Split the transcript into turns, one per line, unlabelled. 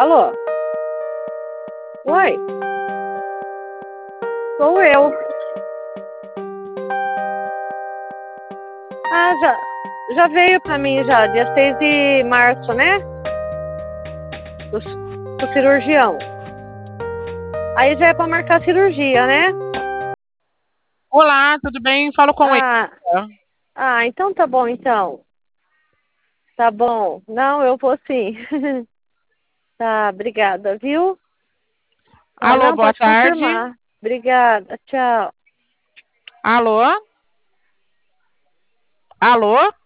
Alô? Oi? Sou eu. Ah, já veio pra mim já, dia 6 de março, né? Do cirurgião. Aí já é pra marcar cirurgia, né?
Olá, tudo bem? Falo com ele.
Ah, então tá bom, então. Tá bom. Não, eu vou sim. Tá, obrigada, viu? Ah,
Alô,
não,
boa
pode
tarde.
confirmar. Obrigada, tchau.
Alô? Alô?